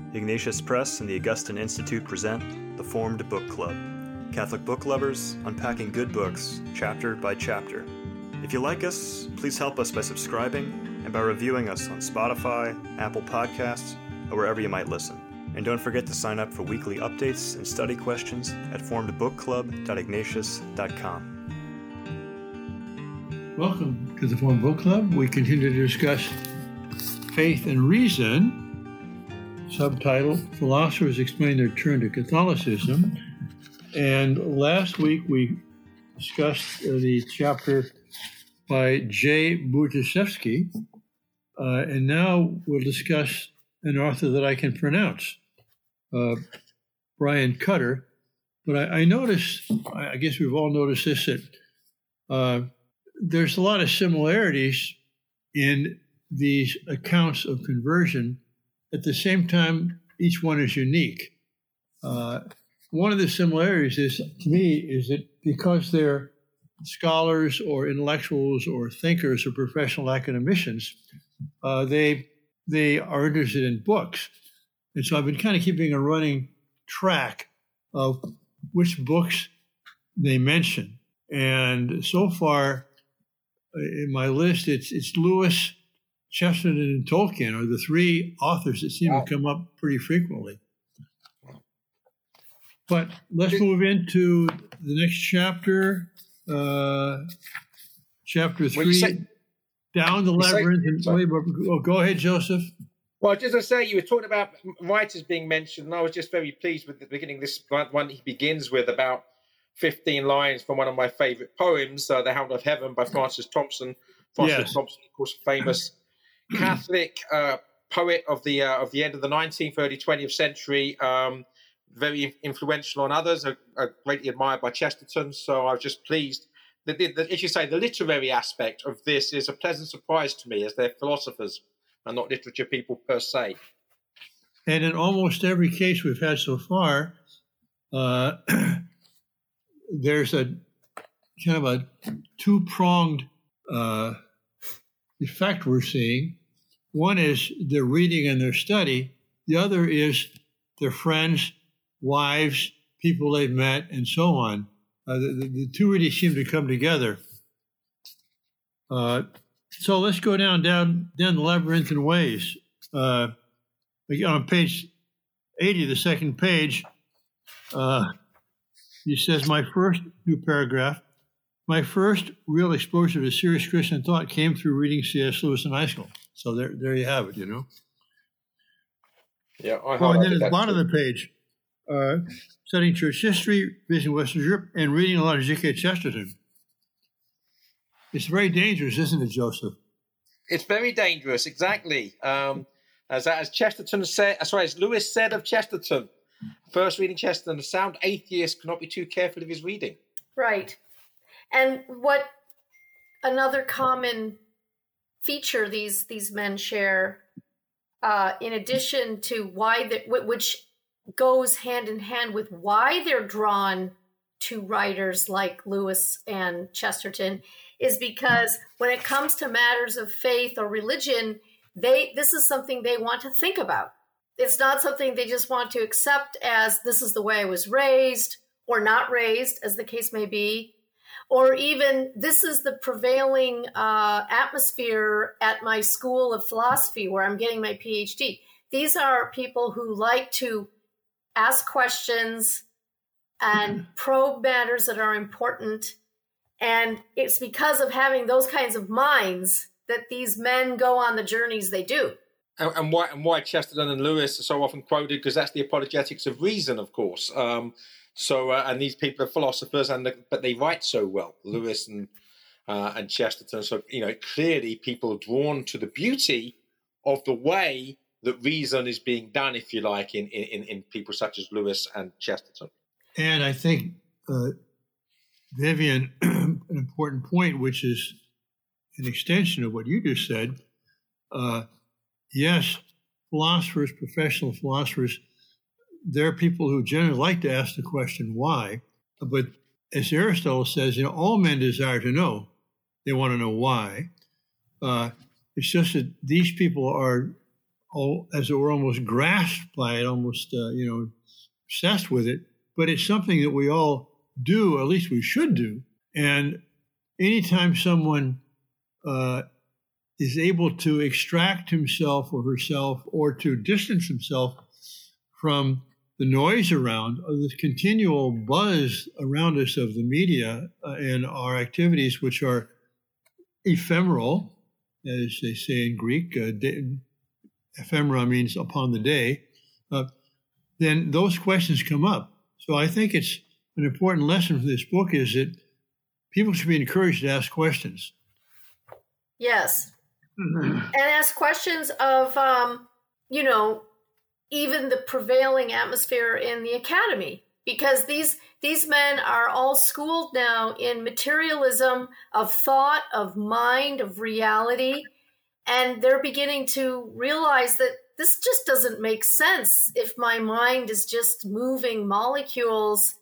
Ignatius Press and the Augustine Institute present the Formed Book Club. Catholic book lovers unpacking good books, chapter by chapter. If you like us, please help us by subscribing and by reviewing us on Spotify, Apple Podcasts, or wherever you might listen. And don't forget to sign up for weekly updates and study questions at formedbookclub.ignatius.com. Welcome to the Formed Book Club. We continue to discuss Faith and Reason. Subtitle, Philosophers Explain Their Turn to Catholicism. And last week we discussed the chapter by J. Budziszewski, and now we'll discuss an author that I can pronounce, Brian Cutter. But I noticed, I guess we've all noticed this, that there's a lot of similarities in these accounts of conversion. At the same time, each one is unique. One of the similarities is, to me, is that because they're scholars or intellectuals or thinkers or professional academicians, they are interested in books. And so I've been kind of keeping a running track of which books they mention. And so far in my list, it's Lewis, Chesterton, and Tolkien are the three authors that seem to come up pretty frequently. But let's move into the next chapter, chapter 3, down the labyrinth. Go ahead, Joseph. Well, just to say, you were talking about writers being mentioned, and I was just very pleased with the beginning. This one he begins with about 15 lines from one of my favorite poems, The Hound of Heaven by Francis Thompson. Francis Thompson, of course, famous Catholic poet of the end of the 19th, early 20th century, very influential on others, greatly admired by Chesterton. So I was just pleased that, as you say, the literary aspect of this is a pleasant surprise to me, as they're philosophers and not literature people per se. And in almost every case we've had so far, there's a kind of a two-pronged effect we're seeing. One is their reading and their study. The other is their friends, wives, people they've met, and so on. The two really seem to come together. So let's go down the labyrinthine ways. On page 80, the second page, he says, my first real exposure to serious Christian thought came through reading C.S. Lewis in high school. So there you have it, you know. Yeah, and then at the bottom of the page, studying church history, visiting Western Europe, and reading a lot of G.K. Chesterton. It's very dangerous, isn't it, Joseph? It's very dangerous, exactly. As Chesterton said, as Lewis said of Chesterton, first reading Chesterton, a sound atheist cannot be too careful of his reading. Right. And what another common feature these men share, in addition to which goes hand in hand with why they're drawn to writers like Lewis and Chesterton, is because when it comes to matters of faith or religion, this is something they want to think about. It's not something they just want to accept as this is the way I was raised or not raised, as the case may be, or even this is the prevailing atmosphere at my school of philosophy where I'm getting my PhD. These are people who like to ask questions and probe matters that are important. And it's because of having those kinds of minds that these men go on the journeys they do. And why Chesterton and Lewis are so often quoted, because that's the apologetics of reason, of course. And these people are philosophers, but they write so well, Lewis and Chesterton. So, clearly people are drawn to the beauty of the way that reason is being done, if you like, in people such as Lewis and Chesterton. And I think, Vivian, an important point, which is an extension of what you just said. Yes, philosophers, professional philosophers, they're people who generally like to ask the question, why? But as Aristotle says, all men desire to know. They want to know why. It's just that these people are as it were, almost grasped by it, almost, obsessed with it. But it's something that we all do, or at least we should do. And anytime someone is able to extract himself or herself or to distance himself from the noise around, or this continual buzz around us of the media and our activities, which are ephemeral, as they say in Greek, ephemera means upon the day, then those questions come up. So I think it's an important lesson from this book is that people should be encouraged to ask questions. Yes. And ask questions of, even the prevailing atmosphere in the academy, because these men are all schooled now in materialism of thought, of mind, of reality, and they're beginning to realize that this just doesn't make sense if my mind is just moving molecules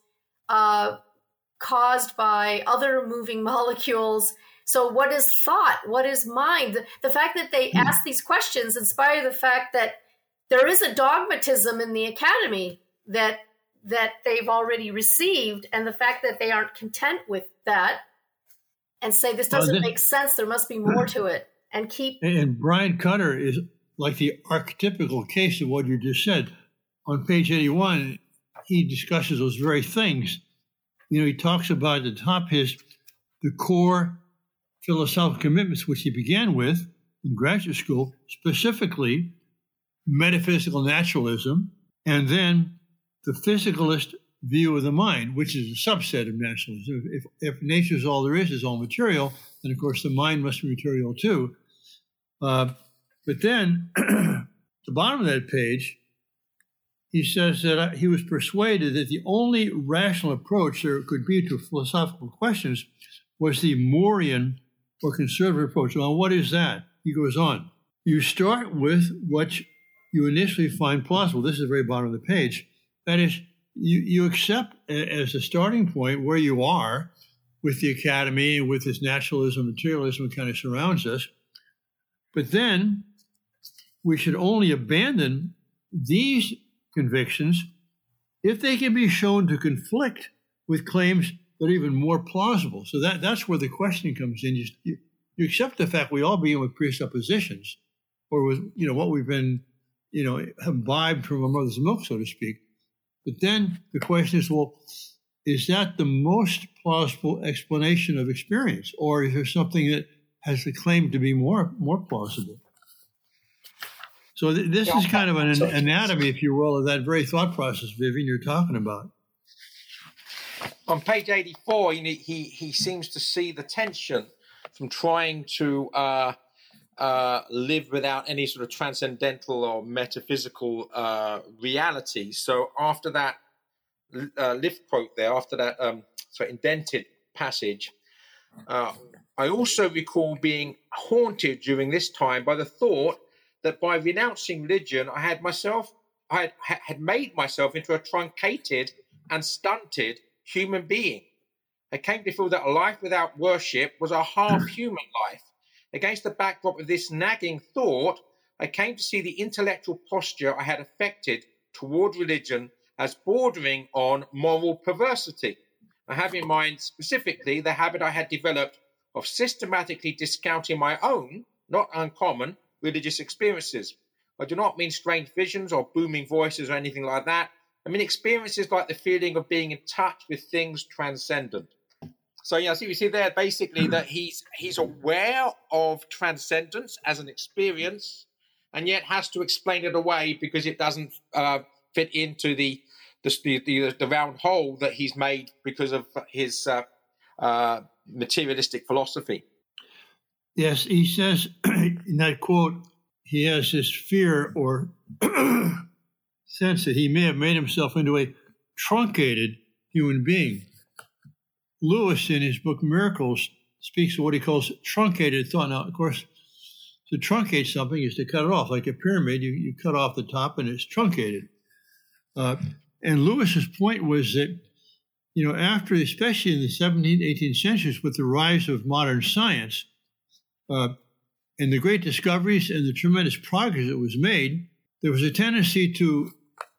caused by other moving molecules. So what is thought? What is mind? The fact that they ask these questions, in spite of the fact that there is a dogmatism in the academy that they've already received, and the fact that they aren't content with that and say, this doesn't make sense, there must be more to it, and keep... And Brian Cutter is like the archetypical case of what you just said. On page 81, he discusses those very things. He talks about at the top the core philosophical commitments which he began with in graduate school, specifically metaphysical naturalism, and then the physicalist view of the mind, which is a subset of naturalism. If nature is all there is all material, then of course the mind must be material too. But then, at the bottom of that page, he says that he was persuaded that the only rational approach there could be to philosophical questions was the Morean or conservative approach. Well, what is that? He goes on. You start with what you initially find plausible. This is the very bottom of the page. That is, you accept as a starting point where you are with the academy and with this naturalism, materialism that kind of surrounds us. But then we should only abandon these convictions if they can be shown to conflict with claims that are even more plausible. So that's where the questioning comes in. You accept the fact we all begin with presuppositions, or with what we've been imbibed from our mother's milk, so to speak. But then the question is, well, is that the most plausible explanation of experience, or is there something that has the claim to be more plausible? So this is kind of an anatomy, if you will, of that very thought process, Vivian, you're talking about. On page 84, he seems to see the tension from trying to live without any sort of transcendental or metaphysical reality. So after that lift quote there, after that indented passage, I also recall being haunted during this time by the thought that by renouncing religion, I had made myself into a truncated and stunted human being. I came to feel that a life without worship was a half-human life. Against the backdrop of this nagging thought, I came to see the intellectual posture I had affected toward religion as bordering on moral perversity. I have in mind specifically the habit I had developed of systematically discounting my own, not uncommon, religious experiences. I do not mean strange visions or booming voices or anything like that. I mean experiences like the feeling of being in touch with things transcendent. So we see there basically that he's aware of transcendence as an experience, and yet has to explain it away because it doesn't fit into the round hole that he's made because of his materialistic philosophy. Yes, he says in that quote, he has this fear or sense that he may have made himself into a truncated human being. Lewis, in his book Miracles, speaks of what he calls truncated thought. Now, of course, to truncate something is to cut it off. Like a pyramid, you cut off the top and it's truncated. And Lewis's point was that, after, especially in the 17th, 18th centuries, with the rise of modern science, and the great discoveries and the tremendous progress that was made, there was a tendency to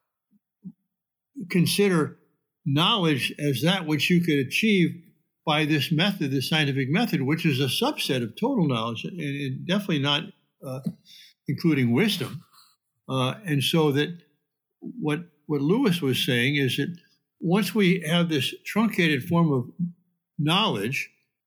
consider knowledge as that which you could achieve by this method, the scientific method, which is a subset of total knowledge, and definitely not including wisdom. And so that what Lewis was saying is that once we have this truncated form of knowledge,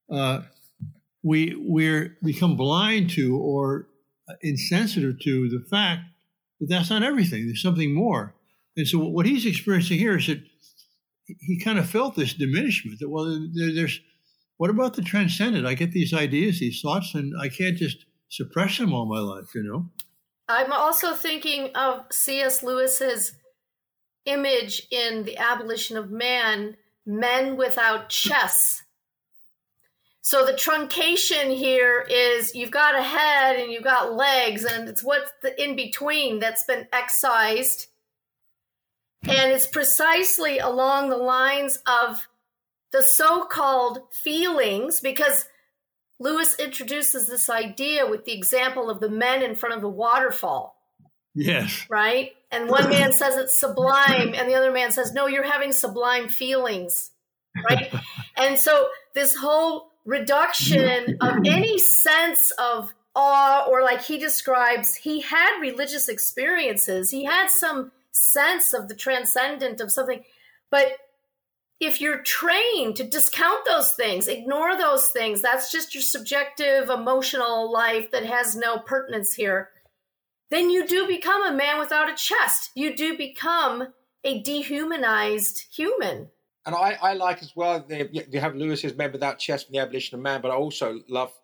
we're become blind to or insensitive to the fact that that's not everything. There's something more. And so what he's experiencing here is that he kind of felt this diminishment that, well, there's, what about the transcendent? I get these ideas, these thoughts, and I can't just suppress them all my life, you know? I'm also thinking of C.S. Lewis's image in The Abolition of Man, men without chests. So the truncation here is you've got a head and you've got legs, and it's what's the in between that's been excised. And it's precisely along the lines of the so-called feelings, because Lewis introduces this idea with the example of the men in front of the waterfall. Yes. Right? And one man says it's sublime, and the other man says, no, you're having sublime feelings. Right? And so this whole reduction of any sense of awe, or like he describes, he had religious experiences. He had some sense of the transcendent of something. But if you're trained to discount those things, ignore those things, that's just your subjective emotional life that has no pertinence here, then you do become a man without a chest. You do become a dehumanized human. And I like as well, you have Lewis's Men Without Chest from The Abolition of Man, but I also love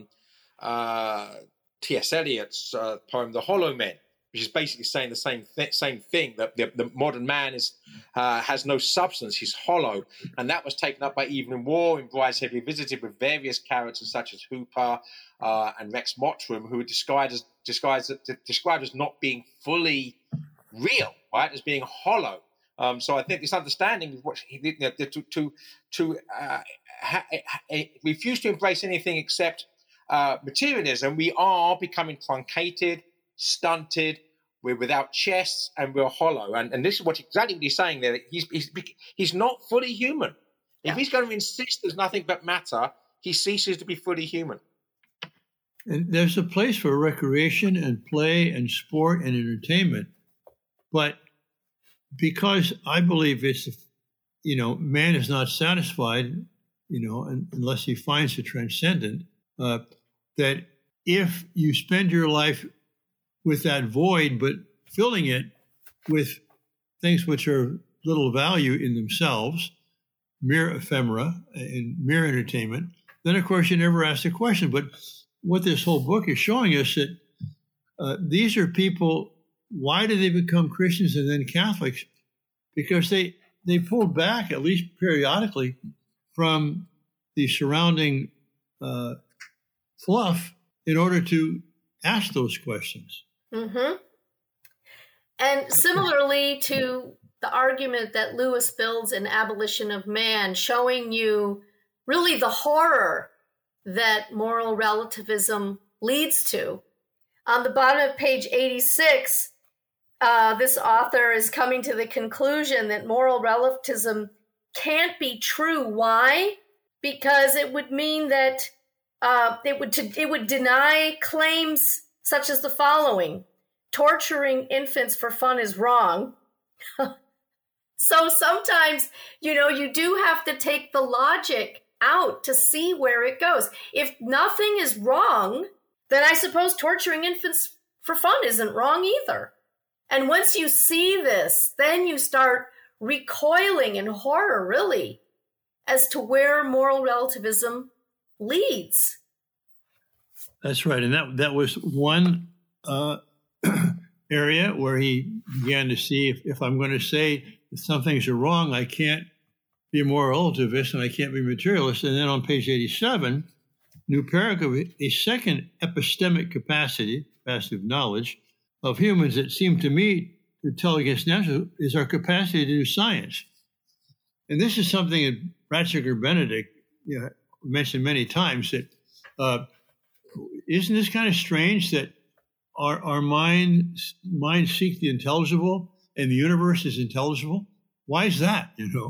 T.S. Eliot's poem, The Hollow Men, which is basically saying the same thing, that the modern man has no substance, he's hollow. And that was taken up by Evelyn Waugh in Brideshead Revisited, with various characters such as Hooper and Rex Mottram, who were described as not being fully real, right, as being hollow. So I think this understanding of what he did, to refuse to embrace anything except materialism, we are becoming truncated, stunted, we're without chests, and we're hollow. And this is exactly what he's saying there. He's not fully human. If he's going to insist there's nothing but matter, he ceases to be fully human. And there's a place for recreation and play and sport and entertainment. But because I believe it's, man is not satisfied, unless he finds the transcendent, that if you spend your life with that void, but filling it with things which are little value in themselves, mere ephemera and mere entertainment, then of course you never ask the question. But what this whole book is showing us that these are people. Why did they become Christians and then Catholics? Because they pulled back, at least periodically, from the surrounding fluff in order to ask those questions. Mm-hmm. And similarly to the argument that Lewis builds in Abolition of Man, showing you really the horror that moral relativism leads to. On the bottom of page 86, this author is coming to the conclusion that moral relativism can't be true. Why? Because it would mean that it would deny claims such as the following: torturing infants for fun is wrong. So sometimes, you do have to take the logic out to see where it goes. If nothing is wrong, then I suppose torturing infants for fun isn't wrong either. And once you see this, then you start recoiling in horror, really, as to where moral relativism leads. That's right. And that was one area where he began to see if I'm going to say that some things are wrong, I can't be a moral relativist and I can't be materialist. And then on page 87, new paragraph, a second epistemic capacity of knowledge of humans that seem to me to tell against natural is our capacity to do science. And this is something that Ratzinger Benedict mentioned many times, that isn't this kind of strange that our minds seek the intelligible and the universe is intelligible? Why is that,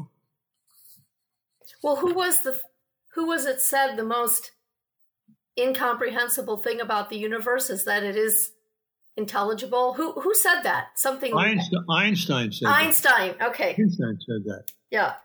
Well, who was it said the most incomprehensible thing about the universe is that it is intelligible? Who said that? Something Einstein said Einstein. that. Okay. Einstein said that. Yeah.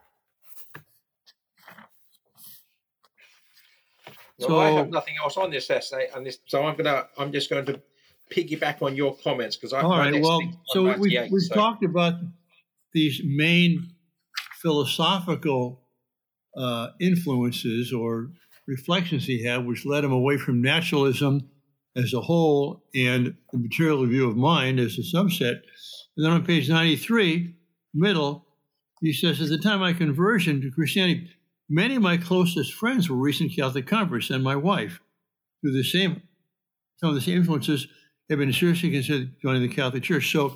So I have nothing else on this essay, and so I'm just going to piggyback on your comments because all right. Well, so we've talked about these main philosophical influences or reflections he had, which led him away from naturalism as a whole and the material view of mind as a subset. And then on page 93, middle, he says, at the time of my conversion to Christianity, many of my closest friends were recent Catholic converts, and my wife, through some of the same influences, have been seriously considered joining the Catholic Church. So,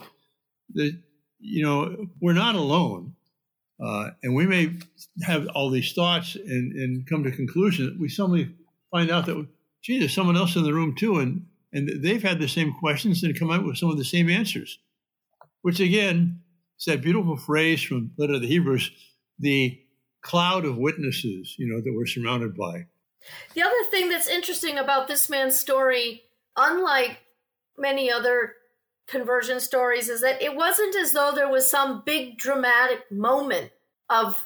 we're not alone. And we may have all these thoughts and come to a conclusion that we suddenly find out that, gee, there's someone else in the room too, and they've had the same questions and come out with some of the same answers, which again, is that beautiful phrase from the letter of the Hebrews, the cloud of witnesses, that we're surrounded by. The other thing that's interesting about this man's story, unlike many other conversion stories, is that it wasn't as though there was some big dramatic moment of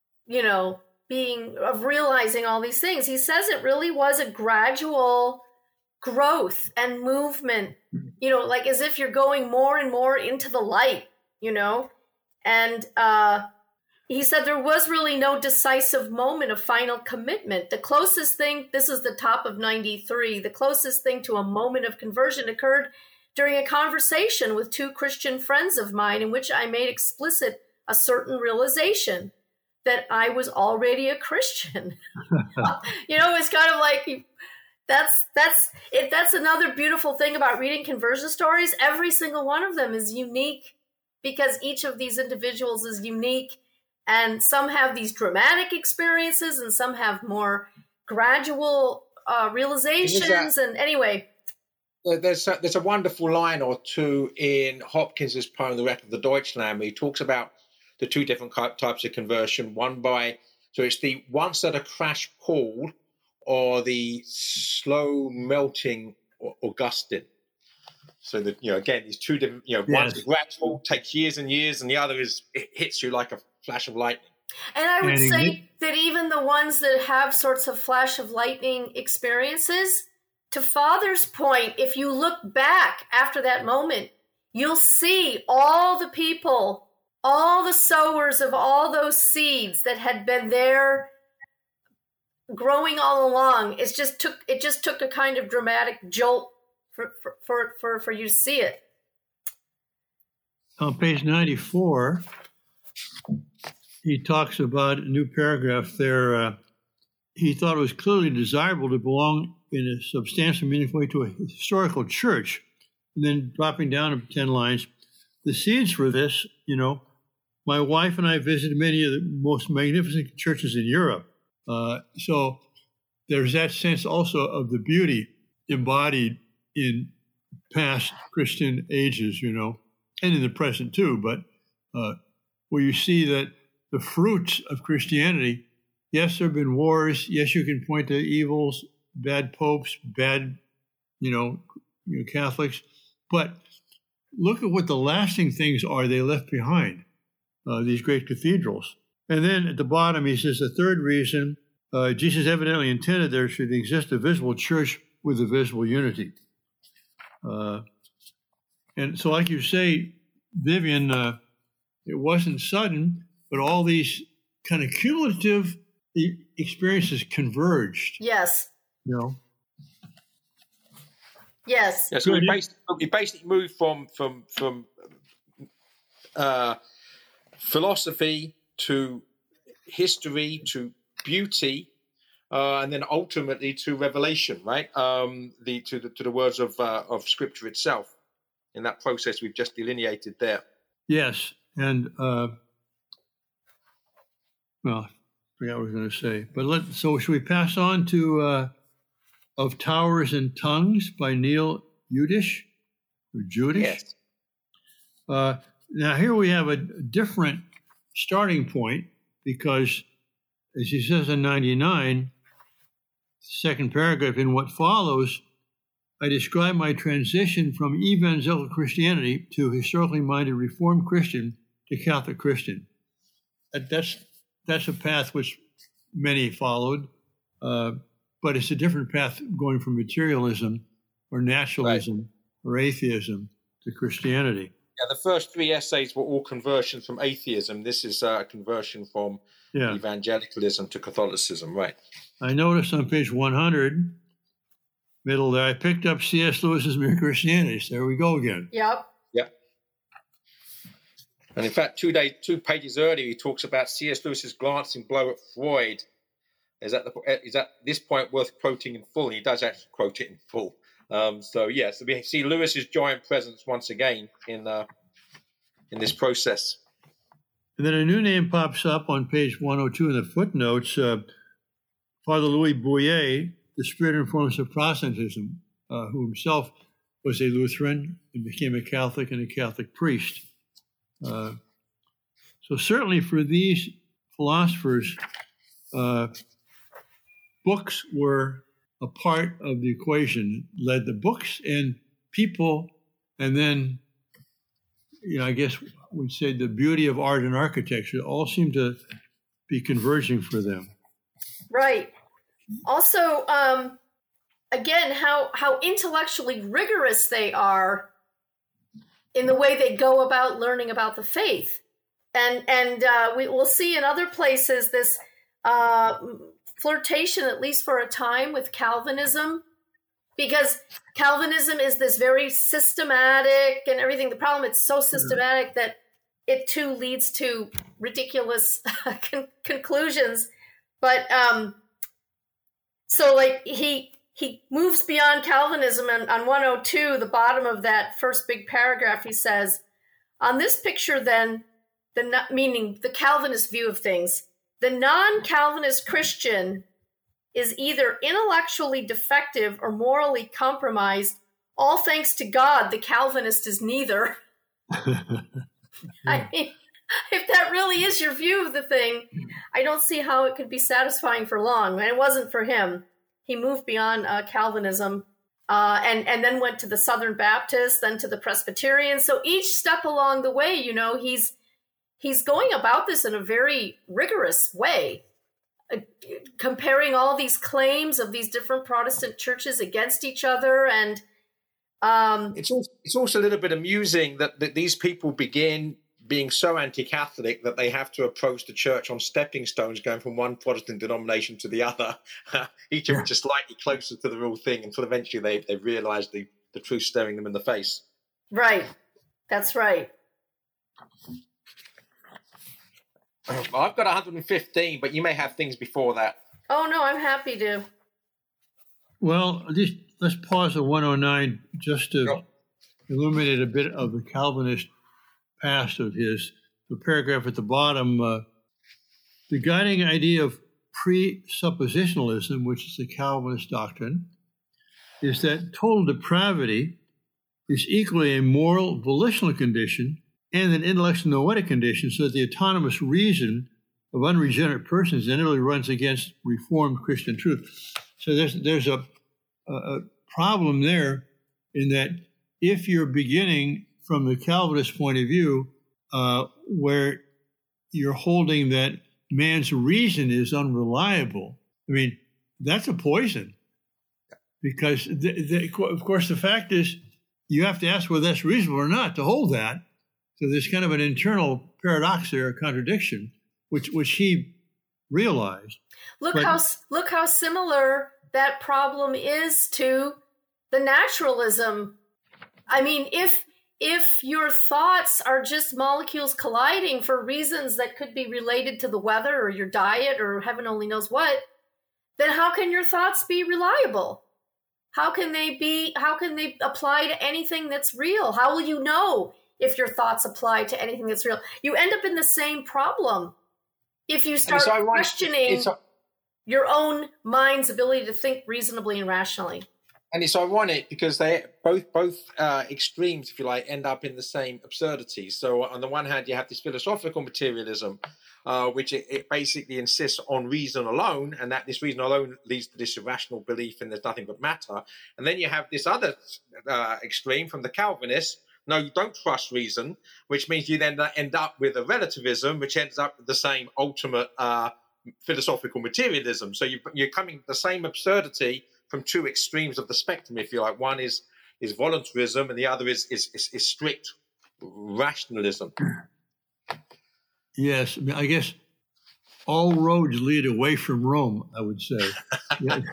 realizing all these things. He says it really was a gradual growth and movement, like as if you're going more and more into the light, and he said there was really no decisive moment of final commitment. The closest thing, this is the top of 93, the closest thing to a moment of conversion occurred during a conversation with two Christian friends of mine in which I made explicit a certain realization that I was already a Christian. It's kind of like, that's another beautiful thing about reading conversion stories. Every single one of them is unique because each of these individuals is unique. And some have these dramatic experiences and some have more gradual realizations. And anyway, there's a wonderful line or two in Hopkins's poem, The Wreck of the Deutschland, where he talks about the two different types of conversion. So it's the once at a crash Paul or the slow melting Augustine. So that, again, these two different, one's gradual, takes years and years, and the other it hits you like a flash of lightning. And I would say that even the ones that have sorts of flash of lightning experiences, to Father's point, if you look back after that moment, you'll see all the people, all the sowers of all those seeds that had been there growing all along. It just took a kind of dramatic jolt for you to see it. On page 94, he talks about a new paragraph there. He thought it was clearly desirable to belong in a substantial, meaningful way to a historical church. And then dropping down to 10 lines, the seeds for this, my wife and I visited many of the most magnificent churches in Europe. So there's that sense also of the beauty embodied in past Christian ages, and in the present too. But where you see that the fruits of Christianity, yes, there have been wars. Yes, you can point to evils, bad popes, bad, Catholics. But look at what the lasting things are they left behind, these great cathedrals. And then at the bottom, he says the third reason, Jesus evidently intended there should exist a visible church with a visible unity. And so like you say, Vivian, it wasn't sudden, but all these kind of cumulative experiences converged. Yes. Yes. Yeah, so we basically moved from philosophy to history to beauty, and then ultimately to revelation, right? To the words of Scripture itself. In that process, we've just delineated there. Yes, and I forgot what I was going to say. But so should we pass on to of Towers and Tongues by Neil Judish, or Judish. Yes. Now, here we have a different starting point because, as he says in 99, second paragraph, in what follows, I describe my transition from evangelical Christianity to historically minded Reformed Christian to Catholic Christian. That's a path which many followed, but it's a different path going from materialism or naturalism or atheism to Christianity. Yeah, the first 3 essays were all conversions from atheism. This is a conversion from evangelicalism to Catholicism, right? I noticed on page 100, middle there, I picked up C.S. Lewis's Mere Christianity. So there we go again. Yep. Yep. And in fact, 2 pages earlier, he talks about C.S. Lewis's glancing blow at Freud. Is at this point worth quoting in full? And he does actually quote it in full. So we see Lewis's giant presence once again in this process. And then a new name pops up on page 102 in the footnotes. Father Louis Bouillet, the spirit and influence of Protestantism, who himself was a Lutheran and became a Catholic and a Catholic priest. So certainly for these philosophers, books were a part of the equation, led the books and people, and then, I guess we'd say the beauty of art and architecture all seem to be converging for them. Right. Also, again, how intellectually rigorous they are in the way they go about learning about the faith. And we will see in other places this flirtation, at least for a time, with Calvinism, because Calvinism is this very systematic and everything. The problem, it's so systematic that it too leads to ridiculous conclusions. But so like he moves beyond Calvinism, and on 102, the bottom of that first big paragraph, he says, on this picture then, meaning the Calvinist view of things, the non-Calvinist Christian is either intellectually defective or morally compromised. All thanks to God, the Calvinist is neither. I mean, if that really is your view of the thing, I don't see how it could be satisfying for long. And it wasn't for him. He moved beyond Calvinism and then went to the Southern Baptists, then to the Presbyterians. So each step along the way, he's going about this in a very rigorous way, comparing all these claims of these different Protestant churches against each other. And it's also a little bit amusing that these people begin being so anti-Catholic that they have to approach the church on stepping stones, going from one Protestant denomination to the other, each of them just slightly closer to the real thing, until eventually they realize the truth staring them in the face. Right. That's right. Well, I've got 115, but you may have things before that. Oh, no, I'm happy to. Well, let's pause at 109 just to illuminate a bit of the Calvinist past of his. The paragraph at the bottom, the guiding idea of presuppositionalism, which is the Calvinist doctrine, is that total depravity is equally a moral volitional condition and an intellectual noetic condition, so that the autonomous reason of unregenerate persons inevitably runs against Reformed Christian truth. So there's a problem there, in that if you're beginning from the Calvinist point of view, where you're holding that man's reason is unreliable, I mean, that's a poison. Because, of course, the fact is, you have to ask whether that's reasonable or not to hold that. So there's kind of an internal paradox there, a contradiction, which he realized. Look how similar that problem is to the naturalism. I mean, if your thoughts are just molecules colliding for reasons that could be related to the weather or your diet or heaven only knows what, then how can your thoughts be reliable? How can they apply to anything that's real? How will you know if your thoughts apply to anything that's real? You end up in the same problem if you start questioning your own mind's ability to think reasonably and rationally. And it's ironic because they both extremes, if you like, end up in the same absurdity. So on the one hand, you have this philosophical materialism, which it basically insists on reason alone, and that this reason alone leads to this irrational belief in there's nothing but matter. And then you have this other extreme from the Calvinists. No, you don't trust reason, which means you then end up with a relativism, which ends up with the same ultimate philosophical materialism. So you're coming to the same absurdity from two extremes of the spectrum, if you like. One is voluntarism, and the other is strict rationalism. Yes, I mean, I guess all roads lead away from Rome, I would say. Yeah.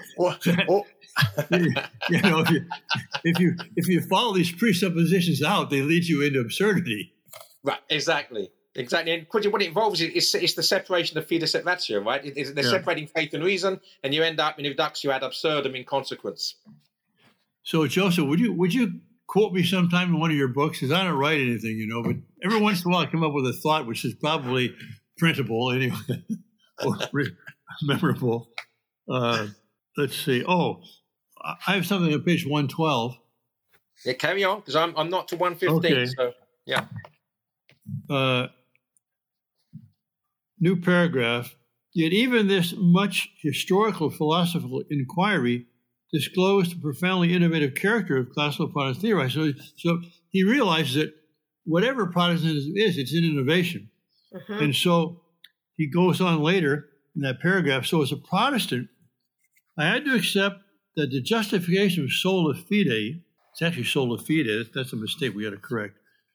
You know, if you follow these presuppositions out, they lead you into absurdity. Right, exactly. And what it involves is the separation of fides et ratio, right? They're separating faith and reason, and you end up in reductio ad absurdum in consequence. So, Joseph, would you quote me sometime in one of your books? Because I don't write anything, you know, but every once in a while I come up with a thought which is probably printable anyway, or memorable. Let's see. Oh, I have something on page 112. Yeah, carry on, because I'm not to 115. Okay. So, yeah. New paragraph. Yet even this much historical philosophical inquiry disclosed the profoundly innovative character of classical Protestant theory. So he realizes that whatever Protestantism is, it's an innovation. Uh-huh. And so he goes on later in that paragraph. So as a Protestant, I had to accept that the justification of sola fide, it's actually sola fide, that's a mistake we got to correct,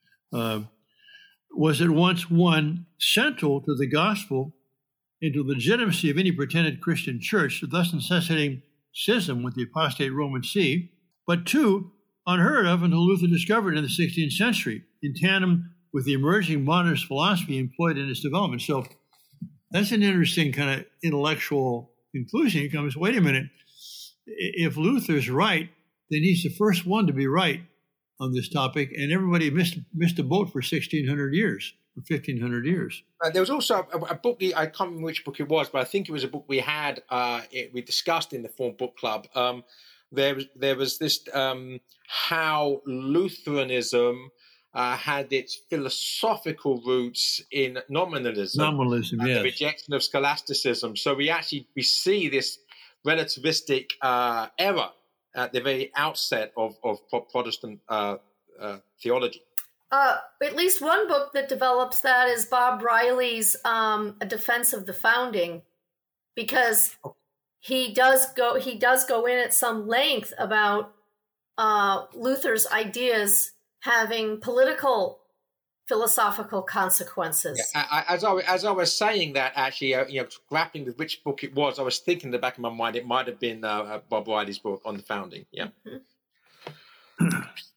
was at once, one, central to the gospel and to the legitimacy of any pretended Christian church, thus necessitating schism with the apostate Roman See, but two, unheard of until Luther discovered in the 16th century, in tandem with the emerging modernist philosophy employed in its development. So that's an interesting kind of intellectual conclusion. He comes, wait a minute, if Luther's right, then he's the first one to be right on this topic, and everybody missed a boat for 1,600 years, or 1,500 years. There was also a book, I can't remember which book it was, but I think it was a book we had, we discussed in the Form Book Club. There was this, how Lutheranism had its philosophical roots in nominalism. Nominalism, yes. The rejection of scholasticism. So we see this relativistic error at the very outset of Protestant theology. At least one book that develops that is Bob Riley's A Defense of the Founding, because he does go in at some length about Luther's ideas having political philosophical consequences. Yeah, as I was saying that, actually, grappling with which book it was, I was thinking in the back of my mind it might have been Bob Riley's book on the founding. Yeah. Mm-hmm.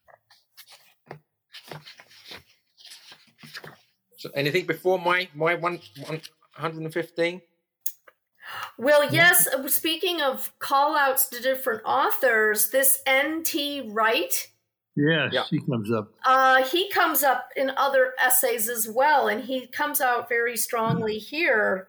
So, anything before my 115? Well, yes. Speaking of call-outs to different authors, this N.T. Wright. Yes, yeah. He comes up. He comes up in other essays as well, and he comes out very strongly here.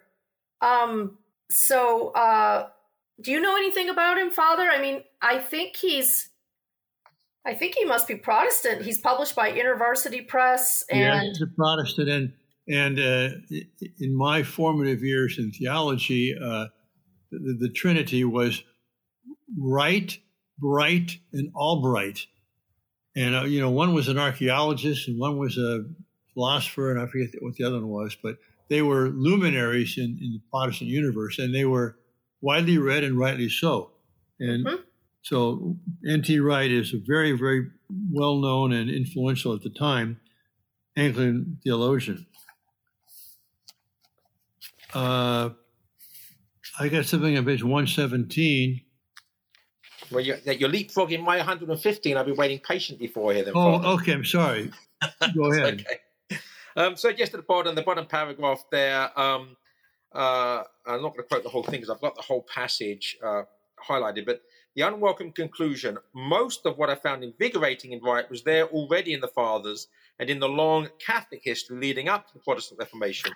So, do you know anything about him, Father? I mean, I think he must be Protestant. He's published by InterVarsity Press. And yeah, he's a Protestant, and in my formative years in theology, the Trinity was Wright, Bright, and Albright. And, one was an archaeologist and one was a philosopher, and I forget what the other one was, but they were luminaries in the Protestant universe, and they were widely read and rightly so. And so N.T. Wright is a very, very well-known and influential at the time Anglican theologian. I got something on page 117. Well, you're leapfrogging my 115. I've been waiting patiently for here. Okay. I'm sorry. Go ahead. Okay. So just at the bottom paragraph there, I'm not going to quote the whole thing because I've got the whole passage highlighted, but the unwelcome conclusion, most of what I found invigorating in Wright was there already in the Fathers and in the long Catholic history leading up to the Protestant Reformation.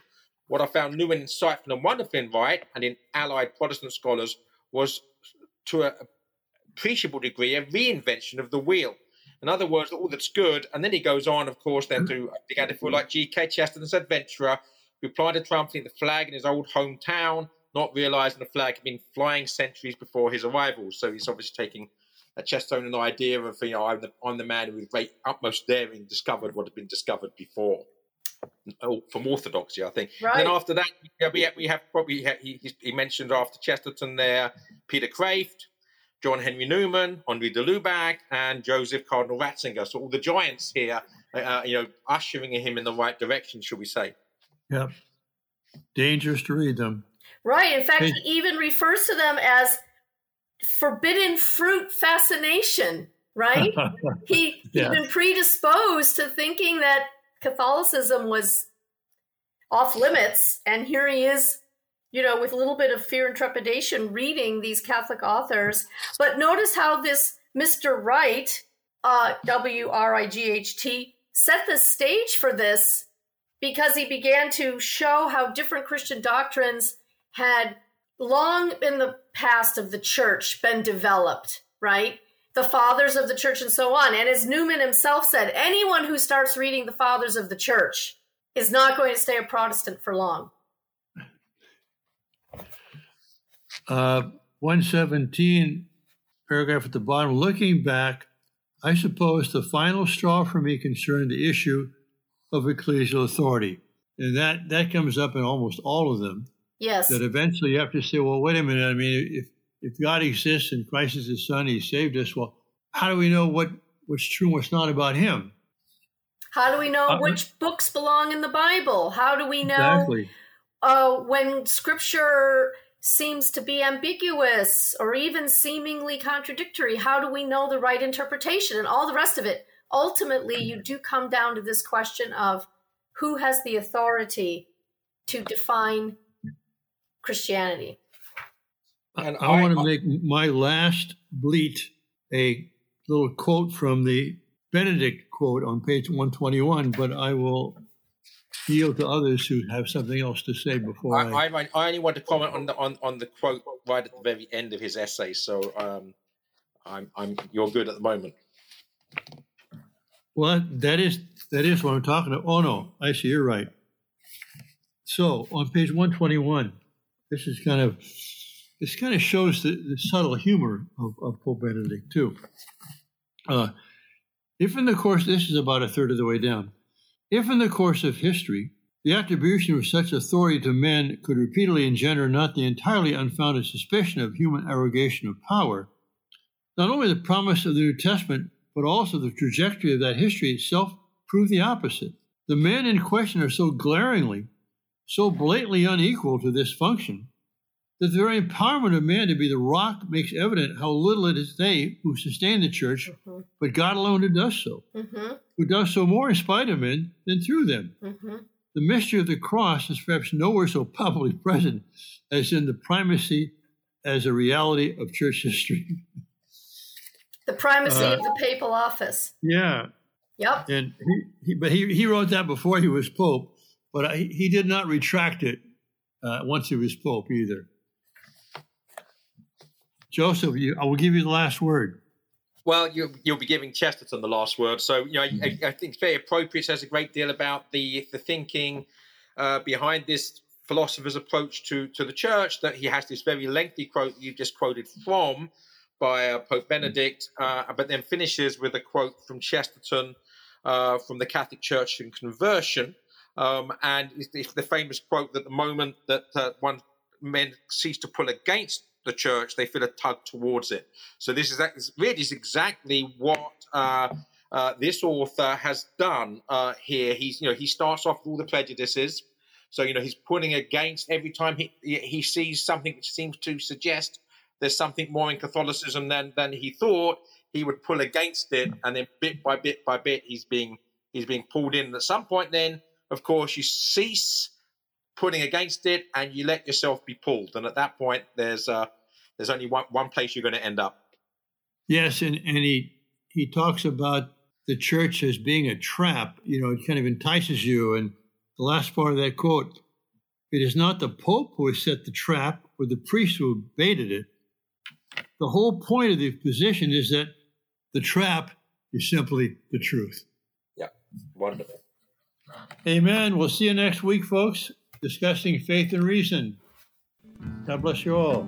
what I found new and insightful and wonderful in Wright and in allied Protestant scholars was, to an appreciable degree, a reinvention of the wheel. In other words, all that's good. And then he goes on, of course, then to began to feel like G.K. Chesterton's adventurer, who planted triumphantly the flag in his old hometown, not realizing the flag had been flying centuries before his arrival. So he's obviously taking a Chestertonian idea of, I'm the man who with great utmost daring discovered what had been discovered before. From orthodoxy, I think. Right. And then after that, we have probably, he mentioned after Chesterton there, Peter Kraft, John Henry Newman, Henri de Lubac, and Joseph Cardinal Ratzinger. So all the giants here, ushering him in the right direction, shall we say. Yeah. Dangerous to read them. Right. In fact, he even refers to them as forbidden fruit fascination, right? He'd been predisposed to thinking that Catholicism was off limits, and here he is, with a little bit of fear and trepidation reading these Catholic authors. But notice how this Mr. Wright, W-R-I-G-H-T, set the stage for this, because he began to show how different Christian doctrines had long in the past of the church been developed, right? The fathers of the church and so on. And as Newman himself said, anyone who starts reading the fathers of the church is not going to stay a Protestant for long. 117, paragraph at the bottom, looking back, I suppose the final straw for me concerned the issue of ecclesial authority. And that comes up in almost all of them. Yes. That eventually you have to say, well, wait a minute. I mean, if God exists and Christ is his son, he saved us, well, how do we know what's true and what's not about him? How do we know which books belong in the Bible? How do we know when Scripture seems to be ambiguous or even seemingly contradictory? How do we know the right interpretation and all the rest of it? Ultimately, you do come down to this question of who has the authority to define Christianity. And I want to make my last bleat a little quote from the Benedict quote on page 121, but I will yield to others who have something else to say before I only want to comment on the quote right at the very end of his essay, so you're good at the moment. Well, that is what I'm talking about. Oh no, I see, you're right. So on page 121, this kind of shows the subtle humor of Pope Benedict too. If in the course, this is about a third of the way down, if in the course of history, the attribution of such authority to men could repeatedly engender not the entirely unfounded suspicion of human arrogation of power, not only the promise of the New Testament, but also the trajectory of that history itself prove the opposite. The men in question are so glaringly, so blatantly unequal to this function, that the very empowerment of man to be the rock makes evident how little it is they who sustain the church, but God alone who does so, who does so more in spite of men than through them. The mystery of the cross is perhaps nowhere so palpably present as in the primacy as a reality of church history. The primacy of the papal office. Yeah. Yep. And he wrote that before he was Pope, but he did not retract it once he was Pope either. Joseph, I will give you the last word. Well, you'll be giving Chesterton the last word. So, I think it's very appropriate. It says a great deal about the thinking behind this philosopher's approach to the church, that he has this very lengthy quote you just quoted from by Pope Benedict, but then finishes with a quote from Chesterton from the Catholic Church and Conversion. And it's the famous quote that the moment that men cease to pull against the church, they feel a tug towards it. So this is exactly what this author has done here. He starts off with all the prejudices. So he's putting against every time he sees something which seems to suggest there's something more in Catholicism than he thought. He would pull against it, and then bit by bit by bit, he's being pulled in. And at some point, then of course you cease putting against it, and you let yourself be pulled. And at that point, there's only one place you're going to end up. Yes, and he talks about the church as being a trap. It kind of entices you. And the last part of that quote, It is not the Pope who has set the trap or the priest who baited it. The whole point of the position is that the trap is simply the truth. Yeah, wonderful. Amen. We'll see you next week, folks, discussing faith and reason. God bless you all.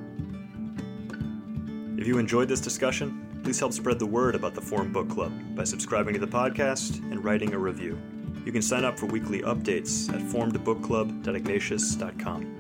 If you enjoyed this discussion, please help spread the word about the Forum Book Club by subscribing to the podcast and writing a review. You can sign up for weekly updates at forumedbookclub.ignatius.com.